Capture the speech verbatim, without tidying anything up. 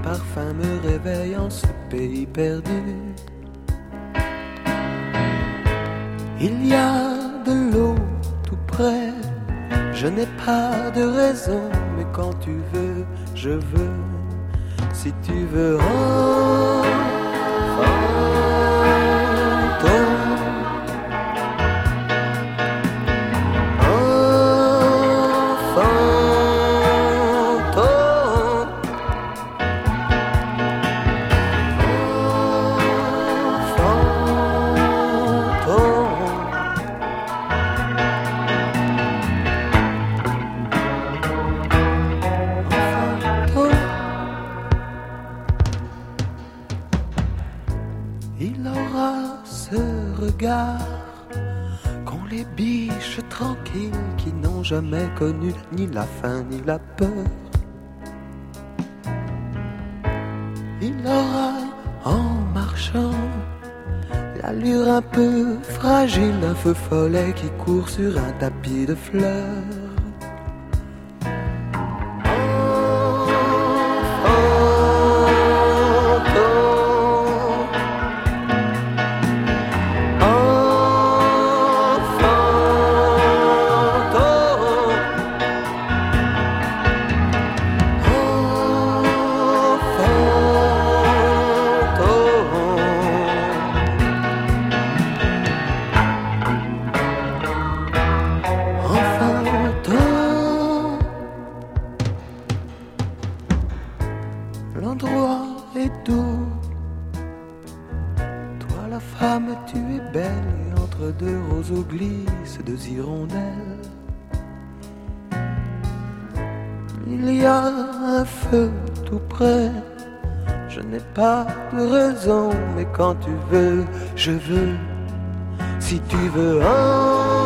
parfum me réveille en ce pays perdu. Il y a de l'eau tout près, je n'ai pas de raison, mais quand tu veux, je veux. Si tu veux un fantôme, qu'ont les biches tranquilles qui n'ont jamais connu ni la faim ni la peur. Il aura en marchant l'allure un peu fragile d'un feu follet qui court sur un tapis de fleurs. L'endroit est doux, toi la femme tu es belle, et entre deux roseaux glissent deux hirondelles. Il y a un feu tout près, je n'ai pas de raison, mais quand tu veux, je veux. Si tu veux un